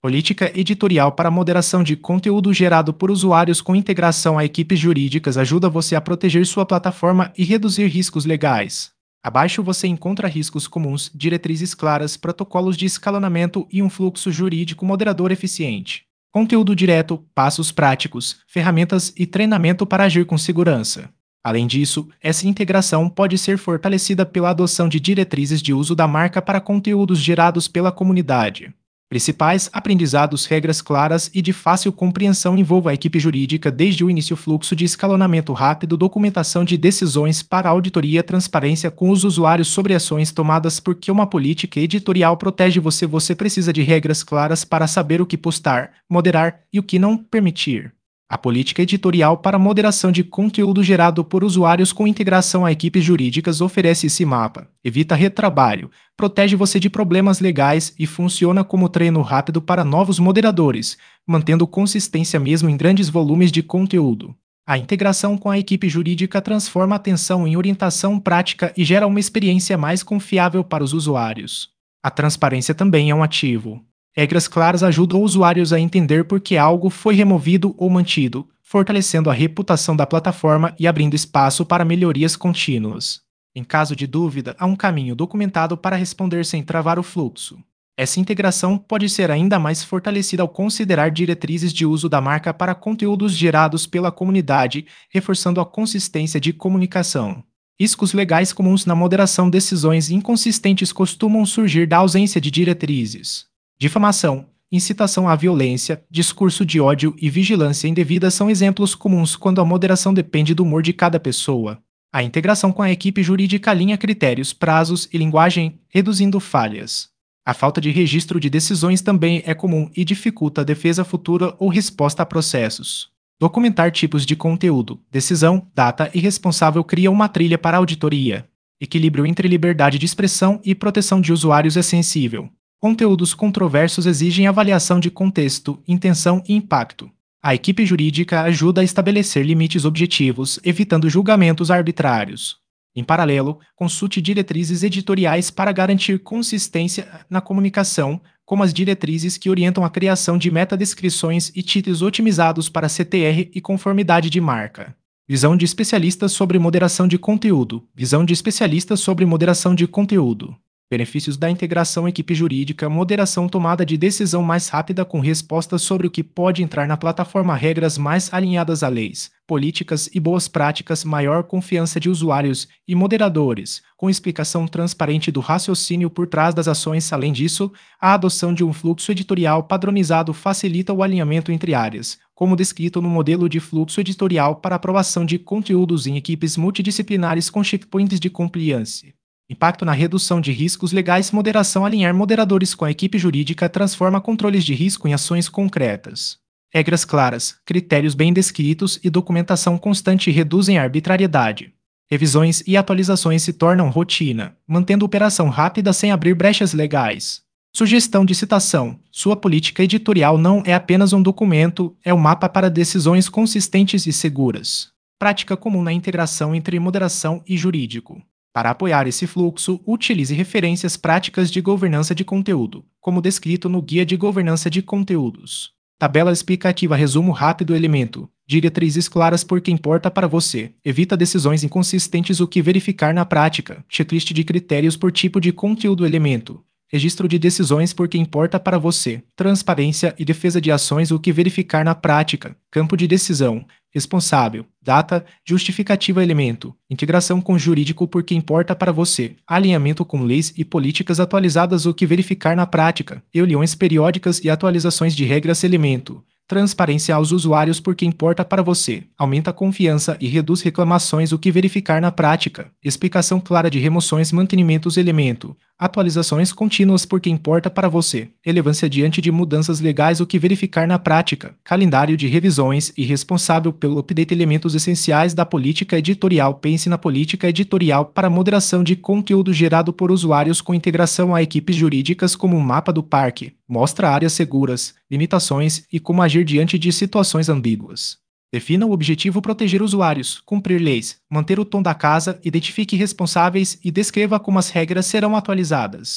Política editorial para moderação de conteúdo gerado por usuários com integração a equipes jurídicas ajuda você a proteger sua plataforma e reduzir riscos legais. Abaixo você encontra riscos comuns, diretrizes claras, protocolos de escalonamento e um fluxo jurídico moderador eficiente. Conteúdo direto, passos práticos, ferramentas e treinamento para agir com segurança. Além disso, essa integração pode ser fortalecida pela adoção de diretrizes de uso da marca para conteúdos gerados pela comunidade. Principais aprendizados: regras claras e de fácil compreensão envolvam a equipe jurídica desde o início, fluxo de escalonamento rápido, documentação de decisões para auditoria, transparência com os usuários sobre ações tomadas. Porque uma política editorial protege você, você precisa de regras claras para saber o que postar, moderar e o que não permitir. A política editorial para moderação de conteúdo gerado por usuários com integração a equipes jurídicas oferece esse mapa. Evita retrabalho, protege você de problemas legais e funciona como treino rápido para novos moderadores, mantendo consistência mesmo em grandes volumes de conteúdo. A integração com a equipe jurídica transforma a atenção em orientação prática e gera uma experiência mais confiável para os usuários. A transparência também é um ativo. Regras claras ajudam usuários a entender por que algo foi removido ou mantido, fortalecendo a reputação da plataforma e abrindo espaço para melhorias contínuas. Em caso de dúvida, há um caminho documentado para responder sem travar o fluxo. Essa integração pode ser ainda mais fortalecida ao considerar diretrizes de uso da marca para conteúdos gerados pela comunidade, reforçando a consistência de comunicação. Riscos legais comuns na moderação: decisões inconsistentes costumam surgir da ausência de diretrizes. Difamação, incitação à violência, discurso de ódio e vigilância indevida são exemplos comuns quando a moderação depende do humor de cada pessoa. A integração com a equipe jurídica alinha critérios, prazos e linguagem, reduzindo falhas. A falta de registro de decisões também é comum e dificulta a defesa futura ou resposta a processos. Documentar tipos de conteúdo, decisão, data e responsável cria uma trilha para a auditoria. Equilíbrio entre liberdade de expressão e proteção de usuários é sensível. Conteúdos controversos exigem avaliação de contexto, intenção e impacto. A equipe jurídica ajuda a estabelecer limites objetivos, evitando julgamentos arbitrários. Em paralelo, consulte diretrizes editoriais para garantir consistência na comunicação, como as diretrizes que orientam a criação de metadescrições e títulos otimizados para CTR e conformidade de marca. Visão de especialistas sobre moderação de conteúdo. Visão de especialistas sobre moderação de conteúdo. Benefícios da integração equipe jurídica: moderação, tomada de decisão mais rápida com respostas sobre o que pode entrar na plataforma, regras mais alinhadas a leis, políticas e boas práticas, maior confiança de usuários e moderadores, com explicação transparente do raciocínio por trás das ações. Além disso, a adoção de um fluxo editorial padronizado facilita o alinhamento entre áreas, como descrito no modelo de fluxo editorial para aprovação de conteúdos em equipes multidisciplinares com checkpoints de compliance. Impacto na redução de riscos legais: moderação, alinhar moderadores com a equipe jurídica transforma controles de risco em ações concretas. Regras claras, critérios bem descritos e documentação constante reduzem a arbitrariedade. Revisões e atualizações se tornam rotina, mantendo operação rápida sem abrir brechas legais. Sugestão de citação: sua política editorial não é apenas um documento, é um mapa para decisões consistentes e seguras. Prática comum na integração entre moderação e jurídico. Para apoiar esse fluxo, utilize referências práticas de governança de conteúdo, como descrito no Guia de Governança de Conteúdos. Tabela explicativa: resumo rápido, elemento. Diretrizes claras por que importa para você. Evita decisões inconsistentes, o que verificar na prática. Checklist de critérios por tipo de conteúdo, elemento. Registro de decisões por que importa para você. Transparência e defesa de ações, o que verificar na prática. Campo de decisão. Responsável, data, justificativa, elemento. Integração com jurídico por que importa para você. Alinhamento com leis e políticas atualizadas, o que verificar na prática. Reuniões periódicas e atualizações de regras, elemento. Transparência aos usuários por que importa para você. Aumenta a confiança e reduz reclamações, o que verificar na prática. Explicação clara de remoções, mantenimentos, elemento. Atualizações contínuas por que importa para você. Relevância diante de mudanças legais, o que verificar na prática. Calendário de revisões e responsável pelo update, elementos essenciais da política editorial. Pense na política editorial para moderação de conteúdo gerado por usuários com integração a equipes jurídicas como um mapa do parque. Mostra áreas seguras, limitações e como agir diante de situações ambíguas. Defina o objetivo: proteger usuários, cumprir leis, manter o tom da casa, identifique responsáveis e descreva como as regras serão atualizadas.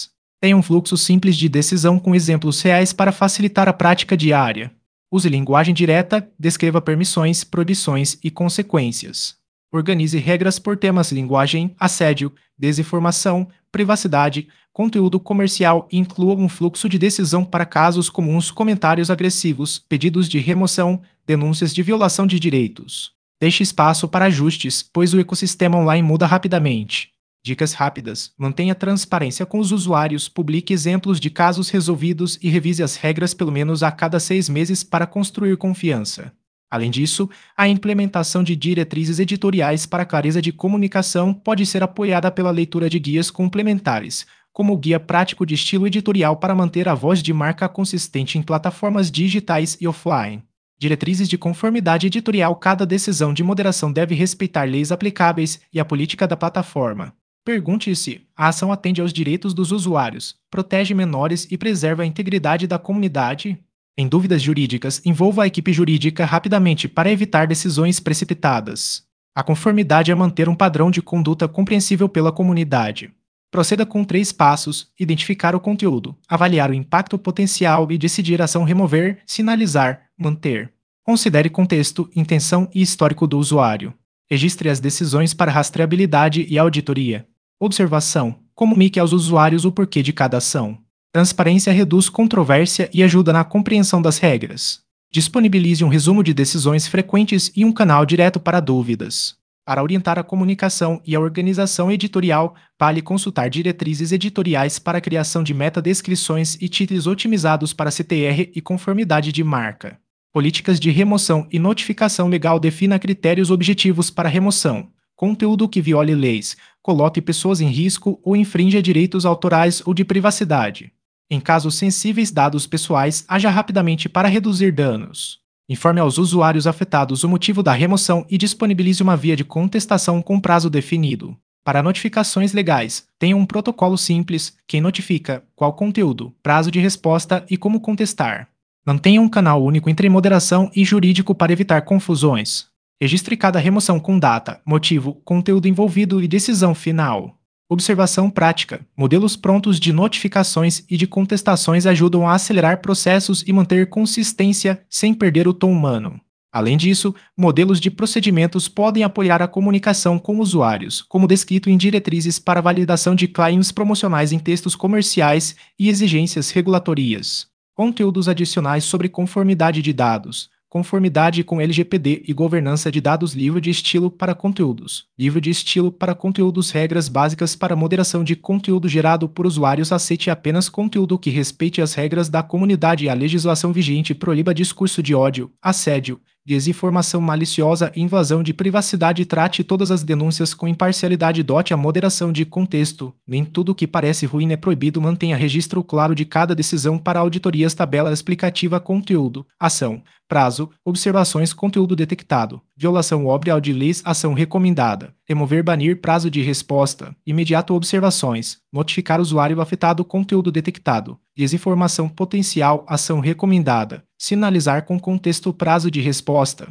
Tenha um fluxo simples de decisão com exemplos reais para facilitar a prática diária. Use linguagem direta, descreva permissões, proibições e consequências. Organize regras por temas: linguagem, assédio, desinformação, privacidade, conteúdo comercial e inclua um fluxo de decisão para casos comuns: comentários agressivos, pedidos de remoção, denúncias de violação de direitos. Deixe espaço para ajustes, pois o ecossistema online muda rapidamente. Dicas rápidas: mantenha transparência com os usuários, publique exemplos de casos resolvidos e revise as regras pelo menos a cada 6 meses para construir confiança. Além disso, a implementação de diretrizes editoriais para clareza de comunicação pode ser apoiada pela leitura de guias complementares, como o Guia Prático de Estilo Editorial para manter a voz de marca consistente em plataformas digitais e offline. Diretrizes de conformidade editorial: cada decisão de moderação deve respeitar leis aplicáveis e a política da plataforma. Pergunte-se: a ação atende aos direitos dos usuários, protege menores e preserva a integridade da comunidade? Em dúvidas jurídicas, envolva a equipe jurídica rapidamente para evitar decisões precipitadas. A conformidade é manter um padrão de conduta compreensível pela comunidade. Proceda com 3 passos: identificar o conteúdo, avaliar o impacto potencial e decidir a ação: remover, sinalizar, manter. Considere contexto, intenção e histórico do usuário. Registre as decisões para rastreabilidade e auditoria. Observação: comunique aos usuários o porquê de cada ação. Transparência reduz controvérsia e ajuda na compreensão das regras. Disponibilize um resumo de decisões frequentes e um canal direto para dúvidas. Para orientar a comunicação e a organização editorial, vale consultar diretrizes editoriais para a criação de meta-descrições e títulos otimizados para CTR e conformidade de marca. Políticas de remoção e notificação legal: defina critérios objetivos para remoção. Conteúdo que viole leis, coloque pessoas em risco ou infrinja direitos autorais ou de privacidade. Em casos sensíveis, dados pessoais, haja rapidamente para reduzir danos. Informe aos usuários afetados o motivo da remoção e disponibilize uma via de contestação com prazo definido. Para notificações legais, tenha um protocolo simples: quem notifica, qual conteúdo, prazo de resposta e como contestar. Mantenha um canal único entre moderação e jurídico para evitar confusões. Registre cada remoção com data, motivo, conteúdo envolvido e decisão final. Observação prática: modelos prontos de notificações e de contestações ajudam a acelerar processos e manter consistência sem perder o tom humano. Além disso, modelos de procedimentos podem apoiar a comunicação com usuários, como descrito em diretrizes para validação de claims promocionais em textos comerciais e exigências regulatórias. Conteúdos adicionais sobre conformidade de dados. Conformidade com LGPD e governança de dados. Livro de estilo para conteúdos. Livro de estilo para conteúdos. Regras básicas para moderação de conteúdo gerado por usuários. Aceite apenas conteúdo que respeite as regras da comunidade e a legislação vigente. Proíba discurso de ódio, assédio, desinformação maliciosa e invasão de privacidade. Trate todas as denúncias com imparcialidade. Dote a moderação de contexto. Nem tudo que parece ruim é proibido. Mantenha registro claro de cada decisão para auditorias. Tabela explicativa. Conteúdo, ação, prazo, observações. Conteúdo detectado, violação óbvia de leis. Ação recomendada: remover, banir. Prazo de resposta imediato. Observações: notificar usuário afetado. Conteúdo detectado, desinformação potencial. Ação recomendada: sinalizar com contexto. Prazo de resposta: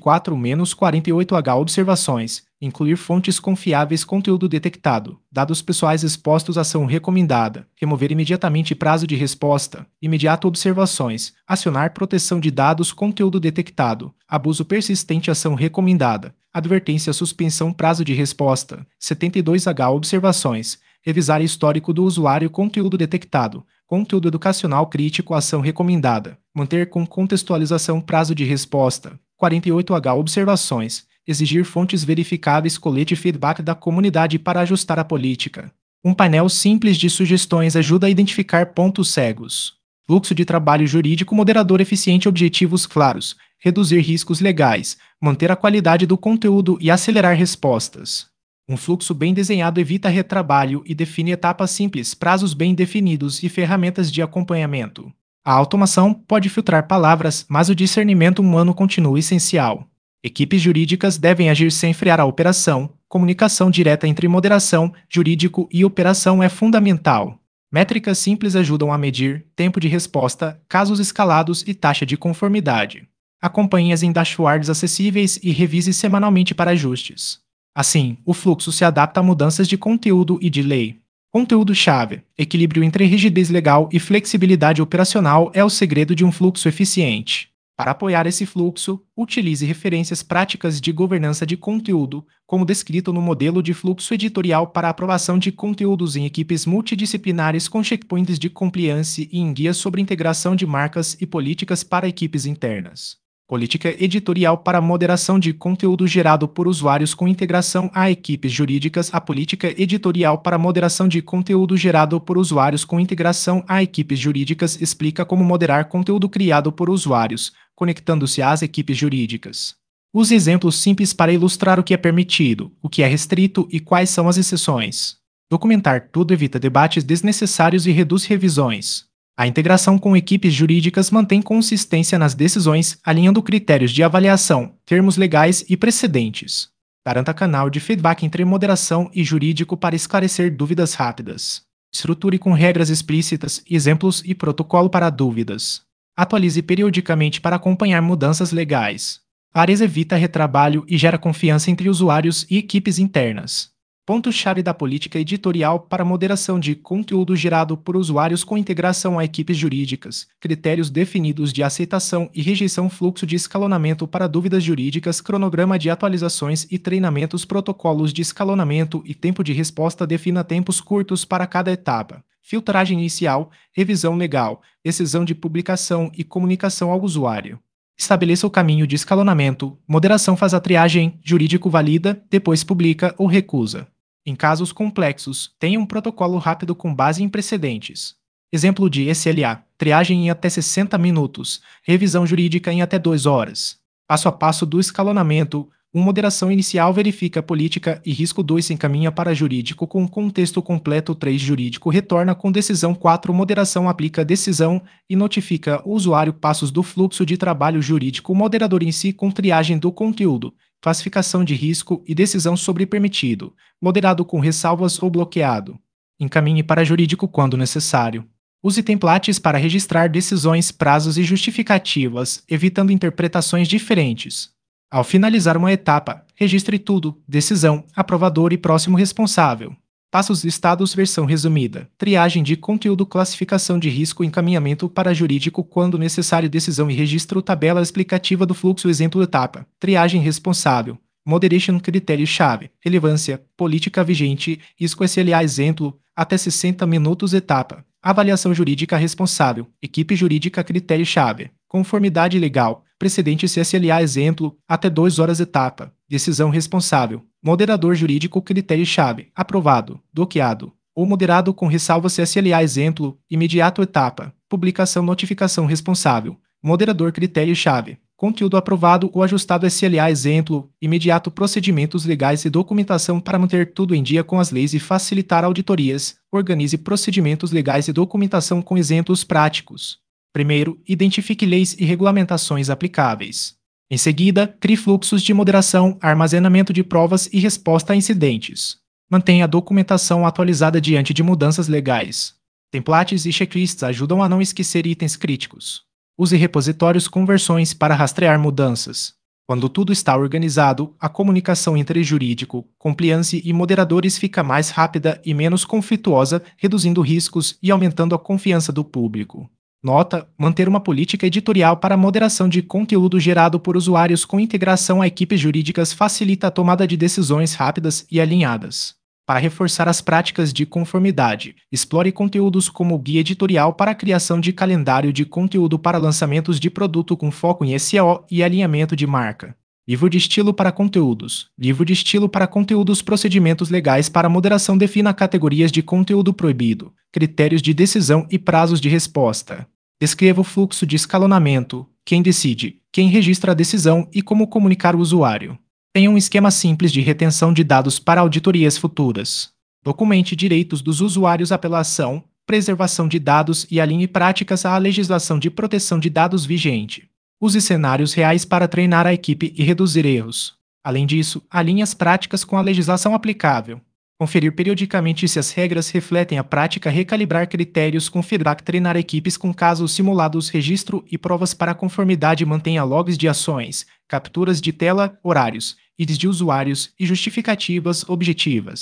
24-48h. Observações: incluir fontes confiáveis. Conteúdo detectado, dados pessoais expostos. Ação recomendada: remover imediatamente. Prazo de resposta imediato. Observações: acionar proteção de dados. Conteúdo detectado, abuso persistente. Ação recomendada: advertência, suspensão. Prazo de resposta: 72h. Observações: revisar histórico do usuário. Conteúdo detectado, conteúdo educacional crítico. Ação recomendada: manter com contextualização. Prazo de resposta: 48h. Observações: exigir fontes verificáveis. Colete feedback da comunidade para ajustar a política. Um painel simples de sugestões ajuda a identificar pontos cegos. Fluxo de trabalho jurídico: moderador eficiente, objetivos claros, reduzir riscos legais, manter a qualidade do conteúdo e acelerar respostas. Um fluxo bem desenhado evita retrabalho e define etapas simples, prazos bem definidos e ferramentas de acompanhamento. A automação pode filtrar palavras, mas o discernimento humano continua essencial. Equipes jurídicas devem agir sem frear a operação. Comunicação direta entre moderação, jurídico e operação é fundamental. Métricas simples ajudam a medir tempo de resposta, casos escalados e taxa de conformidade. Acompanhe-as em dashboards acessíveis e revise semanalmente para ajustes. Assim, o fluxo se adapta a mudanças de conteúdo e de lei. Conteúdo-chave: equilíbrio entre rigidez legal e flexibilidade operacional é o segredo de um fluxo eficiente. Para apoiar esse fluxo, utilize referências práticas de governança de conteúdo, como descrito no modelo de fluxo editorial para aprovação de conteúdos em equipes multidisciplinares com checkpoints de compliance e em guias sobre integração de marcas e políticas para equipes internas. Política editorial para moderação de conteúdo gerado por usuários com integração a equipes jurídicas. A política editorial para moderação de conteúdo gerado por usuários com integração a equipes jurídicas explica como moderar conteúdo criado por usuários, conectando-se às equipes jurídicas. Use exemplos simples para ilustrar o que é permitido, o que é restrito e quais são as exceções. Documentar tudo evita debates desnecessários e reduz revisões. A integração com equipes jurídicas mantém consistência nas decisões, alinhando critérios de avaliação, termos legais e precedentes. Garanta canal de feedback entre moderação e jurídico para esclarecer dúvidas rápidas. Estruture com regras explícitas, exemplos e protocolo para dúvidas. Atualize periodicamente para acompanhar mudanças legais. Áreas evita retrabalho e gera confiança entre usuários e equipes internas. Ponto-chave da política editorial para moderação de conteúdo gerado por usuários com integração a equipes jurídicas, critérios definidos de aceitação e rejeição, fluxo de escalonamento para dúvidas jurídicas, cronograma de atualizações e treinamentos, protocolos de escalonamento e tempo de resposta. Defina tempos curtos para cada etapa. Filtragem inicial, revisão legal, decisão de publicação e comunicação ao usuário. Estabeleça o caminho de escalonamento, moderação faz a triagem, jurídico valida, depois publica ou recusa. Em casos complexos, tenha um protocolo rápido com base em precedentes. Exemplo de SLA: triagem em até 60 minutos, revisão jurídica em até 2 horas. Passo a passo do escalonamento: 1. Moderação inicial verifica política e risco. 2. Encaminha para jurídico com contexto completo. 3. Jurídico retorna com decisão. 4. Moderação aplica decisão e notifica o usuário. Passos do fluxo de trabalho jurídico: moderador em si com triagem do conteúdo, classificação de risco e decisão sobre permitido, moderado com ressalvas ou bloqueado. Encaminhe para jurídico quando necessário. Use templates para registrar decisões, prazos e justificativas, evitando interpretações diferentes. Ao finalizar uma etapa, registre tudo: decisão, aprovador e próximo responsável. Passos listados. Versão resumida: triagem de conteúdo, classificação de risco, encaminhamento para jurídico quando necessário, decisão e registro. Tabela explicativa do fluxo. Exemplo: etapa: triagem responsável, moderation, critério-chave, relevância, política vigente, risco SLA. Exemplo: até 60 minutos. Etapa: avaliação jurídica responsável, equipe jurídica, critério-chave, conformidade legal, precedente SLA. Exemplo: até 2 horas. Etapa: decisão responsável, moderador jurídico, critério-chave, aprovado, bloqueado, ou moderado com ressalvas SLA. Exemplo: imediato. Etapa: publicação, notificação responsável, moderador, critério-chave, conteúdo aprovado ou ajustado SLA. Exemplo: imediato. Procedimentos legais e documentação para manter tudo em dia com as leis e facilitar auditorias. Organize procedimentos legais e documentação com exemplos práticos. Primeiro, identifique leis e regulamentações aplicáveis. Em seguida, crie fluxos de moderação, armazenamento de provas e resposta a incidentes. Mantenha a documentação atualizada diante de mudanças legais. Templates e checklists ajudam a não esquecer itens críticos. Use repositórios com versões para rastrear mudanças. Quando tudo está organizado, a comunicação entre jurídico, compliance e moderadores fica mais rápida e menos conflituosa, reduzindo riscos e aumentando a confiança do público. Nota: manter uma política editorial para moderação de conteúdo gerado por usuários com integração a equipes jurídicas facilita a tomada de decisões rápidas e alinhadas. Para reforçar as práticas de conformidade, explore conteúdos como o guia editorial para a criação de calendário de conteúdo para lançamentos de produto com foco em SEO e alinhamento de marca. Livro de estilo para conteúdos. Livro de estilo para conteúdos. Procedimentos legais para moderação. Defina categorias de conteúdo proibido, critérios de decisão e prazos de resposta. Descreva o fluxo de escalonamento, quem decide, quem registra a decisão e como comunicar o usuário. Tenha um esquema simples de retenção de dados para auditorias futuras. Documente direitos dos usuários, apelação, preservação de dados e alinhe práticas à legislação de proteção de dados vigente. Use cenários reais para treinar a equipe e reduzir erros. Além disso, alinhe as práticas com a legislação aplicável. Conferir periodicamente se as regras refletem a prática, recalibrar critérios com feedback, treinar equipes com casos simulados, registro e provas para conformidade. Mantenha logs de ações, capturas de tela, horários, IDs de usuários e justificativas objetivas.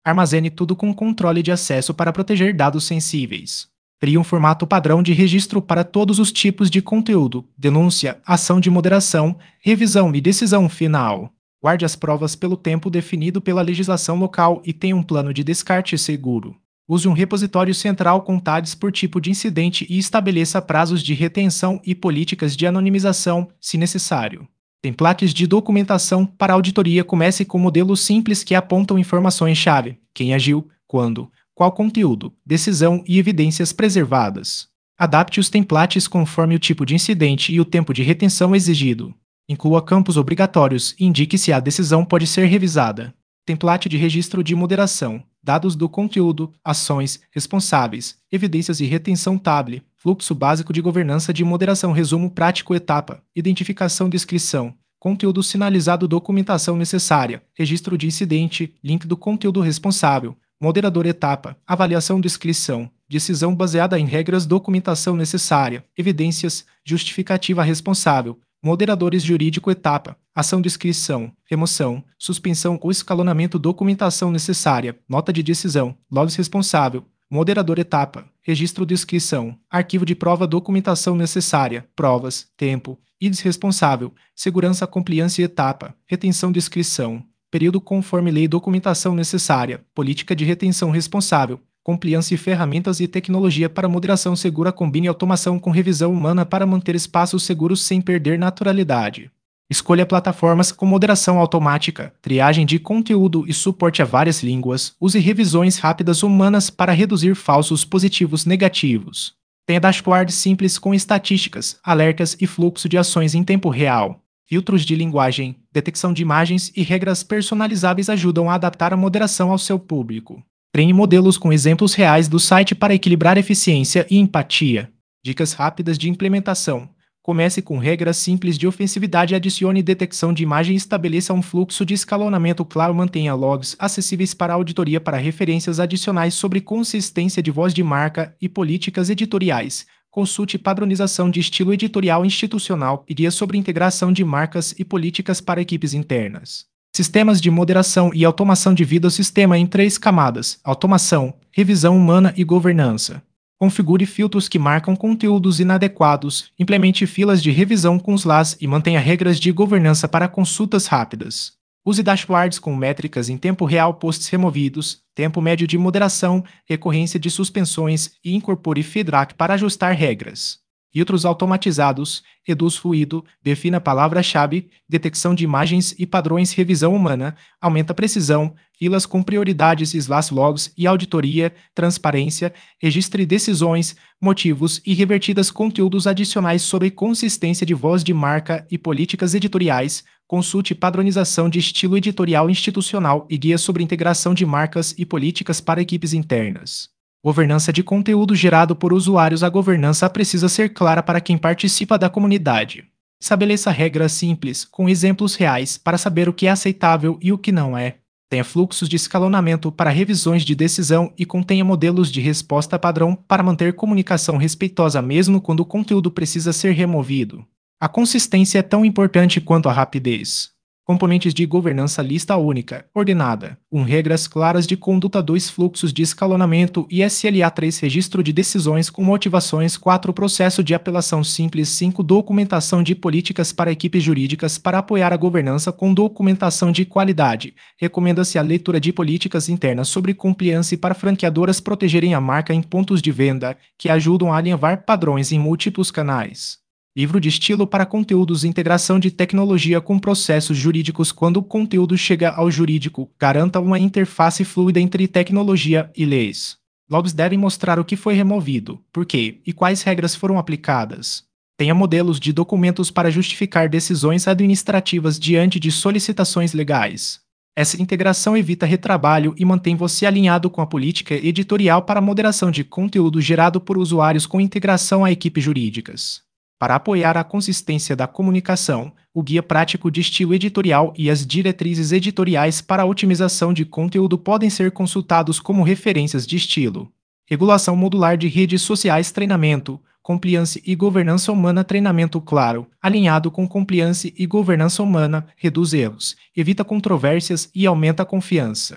Armazene tudo com controle de acesso para proteger dados sensíveis. Crie um formato padrão de registro para todos os tipos de conteúdo: denúncia, ação de moderação, revisão e decisão final. Guarde as provas pelo tempo definido pela legislação local e tenha um plano de descarte seguro. Use um repositório central com tags por tipo de incidente e estabeleça prazos de retenção e políticas de anonimização, se necessário. Templates de documentação para auditoria. Comece com modelos simples que apontam informações-chave: quem agiu, quando, qual conteúdo, decisão e evidências preservadas. Adapte os templates conforme o tipo de incidente e o tempo de retenção exigido. Inclua campos obrigatórios e indique se a decisão pode ser revisada. Template de registro de moderação: dados do conteúdo, ações, responsáveis, evidências e retenção tab, fluxo básico de governança de moderação, resumo prático etapa, identificação descrição, conteúdo sinalizado, documentação necessária, registro de incidente, link do conteúdo responsável, moderador etapa, avaliação descrição, decisão baseada em regras, documentação necessária, evidências, justificativa responsável, moderadores jurídico etapa, ação descrição, remoção, suspensão ou escalonamento, documentação necessária, nota de decisão, logs responsável, moderador etapa, registro descrição, arquivo de prova, documentação necessária, provas, tempo, IDs responsável, segurança, compliance etapa, retenção descrição, período conforme lei, documentação necessária, política de retenção responsável, compliance, ferramentas e tecnologia para moderação segura. Combine automação com revisão humana para manter espaços seguros sem perder naturalidade. Escolha plataformas com moderação automática, triagem de conteúdo e suporte a várias línguas. Use revisões rápidas humanas para reduzir falsos positivos negativos. Tenha dashboards simples com estatísticas, alertas e fluxo de ações em tempo real. Filtros de linguagem, detecção de imagens e regras personalizáveis ajudam a adaptar a moderação ao seu público. Treine modelos com exemplos reais do site para equilibrar eficiência e empatia. Dicas rápidas de implementação. Comece com regras simples de ofensividade, adicione detecção de imagem e estabeleça um fluxo de escalonamento claro, mantenha logs acessíveis para auditoria para referências adicionais sobre consistência de voz de marca e políticas editoriais. Consulte padronização de estilo editorial institucional e guias sobre integração de marcas e políticas para equipes internas. Sistemas de moderação e automação. Divida o sistema em 3 camadas: automação, revisão humana e governança. Configure filtros que marcam conteúdos inadequados, implemente filas de revisão com os LAS e mantenha regras de governança para consultas rápidas. Use dashboards com métricas em tempo real, posts removidos, tempo médio de moderação, recorrência de suspensões e incorpore feedback para ajustar regras. Filtros automatizados, reduz ruído, defina palavra-chave, detecção de imagens e padrões, revisão humana, aumenta precisão, filas com prioridades, logs e auditoria, transparência, registre decisões, motivos e revertidas, conteúdos adicionais sobre consistência de voz de marca e políticas editoriais, consulte padronização de estilo editorial institucional e guias sobre integração de marcas e políticas para equipes internas. Governança de conteúdo gerado por usuários. A governança precisa ser clara para quem participa da comunidade. Estabeleça regras simples, com exemplos reais, para saber o que é aceitável e o que não é. Tenha fluxos de escalonamento para revisões de decisão e contenha modelos de resposta padrão para manter comunicação respeitosa mesmo quando o conteúdo precisa ser removido. A consistência é tão importante quanto a rapidez. Componentes de governança: lista única, ordenada, 1. Regras claras de conduta, 2. Fluxos de escalonamento e SLA, 3. Registro de decisões com motivações, 4. Processo de apelação simples, 5. Documentação de políticas para equipes jurídicas para apoiar a governança com documentação de qualidade. Recomenda-se a leitura de políticas internas sobre compliance para franqueadoras protegerem a marca em pontos de venda, que ajudam a alinhavar padrões em múltiplos canais. Livro de estilo para conteúdos: integração de tecnologia com processos jurídicos. Quando o conteúdo chega ao jurídico, garanta uma interface fluida entre tecnologia e leis. Logs devem mostrar o que foi removido, por quê e quais regras foram aplicadas. Tenha modelos de documentos para justificar decisões administrativas diante de solicitações legais. Essa integração evita retrabalho e mantém você alinhado com a política editorial para a moderação de conteúdo gerado por usuários com integração a equipes jurídicas. Para apoiar a consistência da comunicação, o guia prático de estilo editorial e as diretrizes editoriais para a otimização de conteúdo podem ser consultados como referências de estilo. Regulação modular de redes sociais. Treinamento, compliance e governança humana. Treinamento claro, alinhado com compliance e governança humana, reduz erros, evita controvérsias e aumenta a confiança.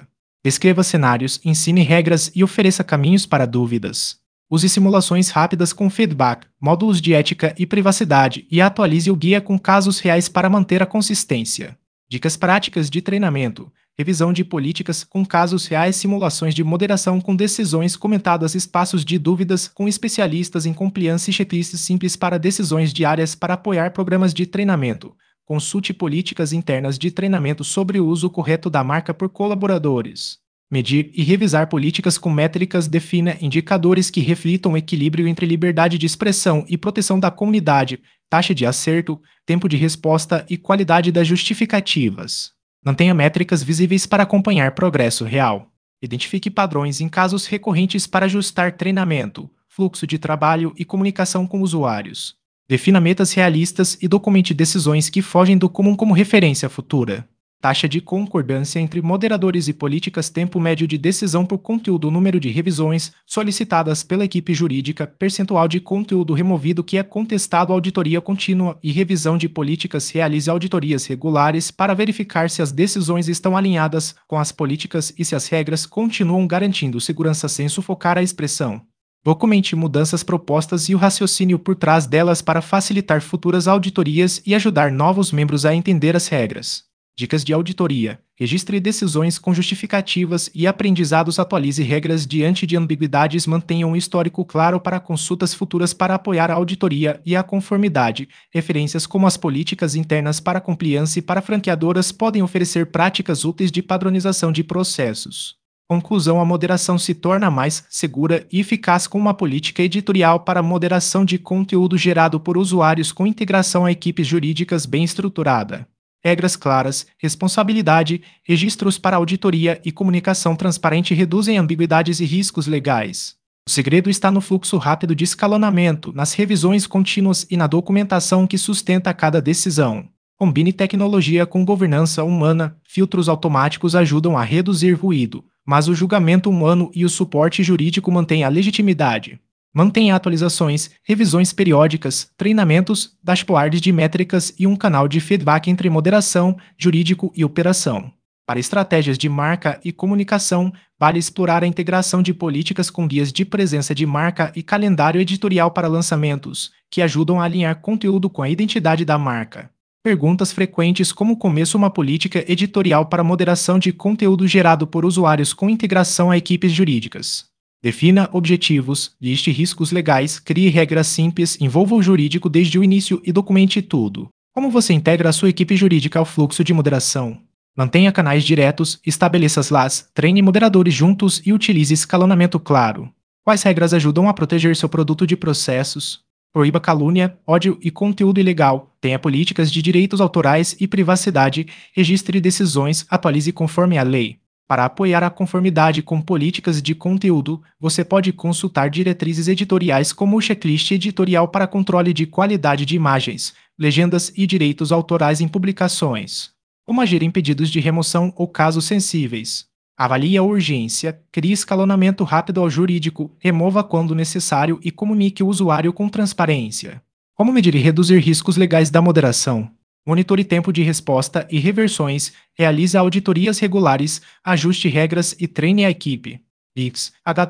Descreva cenários, ensine regras e ofereça caminhos para dúvidas. Use simulações rápidas com feedback, módulos de ética e privacidade e atualize o guia com casos reais para manter a consistência. Dicas práticas de treinamento: revisão de políticas com casos reais, simulações de moderação com decisões comentadas, espaços de dúvidas com especialistas em compliance e checklists simples para decisões diárias para apoiar programas de treinamento. Consulte políticas internas de treinamento sobre o uso correto da marca por colaboradores. Medir e revisar políticas com métricas. Defina indicadores que reflitam o equilíbrio entre liberdade de expressão e proteção da comunidade, taxa de acerto, tempo de resposta e qualidade das justificativas. Mantenha métricas visíveis para acompanhar progresso real. Identifique padrões em casos recorrentes para ajustar treinamento, fluxo de trabalho e comunicação com usuários. Defina metas realistas e documente decisões que fogem do comum como referência futura. Taxa de concordância entre moderadores e políticas. Tempo médio de decisão por conteúdo. Número de revisões solicitadas pela equipe jurídica. Percentual de conteúdo removido que é contestado. Auditoria contínua e revisão de políticas. Realize auditorias regulares para verificar se as decisões estão alinhadas com as políticas e se as regras continuam garantindo segurança sem sufocar a expressão. Documente mudanças propostas e o raciocínio por trás delas para facilitar futuras auditorias e ajudar novos membros a entender as regras. Dicas de auditoria: registre decisões com justificativas e aprendizados. Atualize regras diante de ambiguidades. Mantenha um histórico claro para consultas futuras para apoiar a auditoria e a conformidade. Referências como as políticas internas para compliance para franqueadoras podem oferecer práticas úteis de padronização de processos. Conclusão: a moderação se torna mais segura e eficaz com uma política editorial para moderação de conteúdo gerado por usuários com integração a equipes jurídicas bem estruturada. Regras claras, responsabilidade, registros para auditoria e comunicação transparente reduzem ambiguidades e riscos legais. O segredo está no fluxo rápido de escalonamento, nas revisões contínuas e na documentação que sustenta cada decisão. Combine tecnologia com governança humana. Filtros automáticos ajudam a reduzir ruído, mas o julgamento humano e o suporte jurídico mantêm a legitimidade. Mantenha atualizações, revisões periódicas, treinamentos, dashboards de métricas e um canal de feedback entre moderação, jurídico e operação. Para estratégias de marca e comunicação, vale explorar a integração de políticas com guias de presença de marca e calendário editorial para lançamentos, que ajudam a alinhar conteúdo com a identidade da marca. Perguntas frequentes: como começo uma política editorial para moderação de conteúdo gerado por usuários com integração a equipes jurídicas? Defina objetivos, liste riscos legais, crie regras simples, envolva o jurídico desde o início e documente tudo. Como você integra a sua equipe jurídica ao fluxo de moderação? Mantenha canais diretos, estabeleça as LAs, treine moderadores juntos e utilize escalonamento claro. Quais regras ajudam a proteger seu produto de processos? Proíba calúnia, ódio e conteúdo ilegal. Tenha políticas de direitos autorais e privacidade. Registre decisões, atualize conforme a lei. Para apoiar a conformidade com políticas de conteúdo, você pode consultar diretrizes editoriais como o checklist editorial para controle de qualidade de imagens, legendas e direitos autorais em publicações. Como agir em pedidos de remoção ou casos sensíveis? Avalie a urgência, crie escalonamento rápido ao jurídico, remova quando necessário e comunique o usuário com transparência. Como medir e reduzir riscos legais da moderação? Monitore tempo de resposta e reversões, realize auditorias regulares, ajuste regras e treine a equipe. Pix,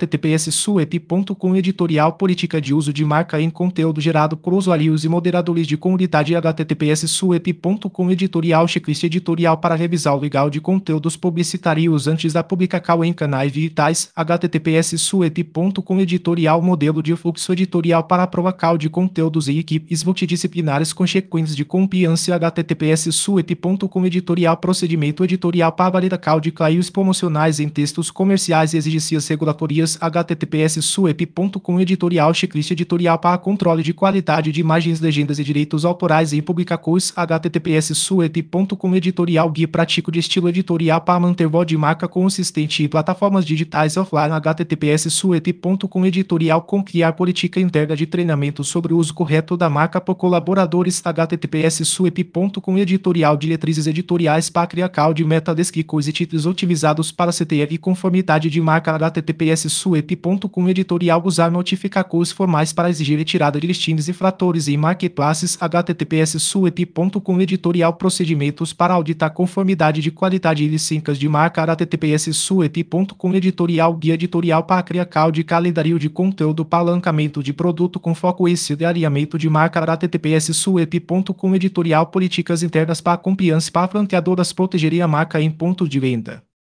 https://suep.com Editorial Política de uso de marca em conteúdo gerado por usuários e moderadores de comunidade. https://suep.com Editorial Checklist editorial para revisão legal de conteúdos publicitários antes da publicação em canais digitais. https://suep.com Editorial Modelo de fluxo editorial para aprovação de conteúdos e equipes multidisciplinares com checkpoints de compliance. https://suep.com Editorial Procedimento editorial para validação de claims promocionais em textos comerciais e exigências regulatórias. https://suep.com Editorial Checklist editorial para controle de qualidade de imagens, legendas e direitos autorais em publicações. https://suep.com Editorial Guia prático de estilo editorial para manter voz de marca consistente em plataformas digitais offline. https://suep.com Editorial com criar política interna de treinamento sobre o uso correto da marca por colaboradores. https://suep.com Editorial diretrizes editoriais para criação de metadescrições e títulos otimizados para CTF e conformidade de marca. https://suep.com editorial usar notificadores formais para exigir retirada de listings infratores e marketplaces https://suep.com editorial procedimentos para auditar conformidade de qualidade e licenças de marca https://suep.com editorial guia editorial para criar de calendário de conteúdo apalancamento de produto com foco esse de alinhamento de marca https://suep.com editorial políticas internas para compliance para franqueadoras protegerem a marca em ponto de venda.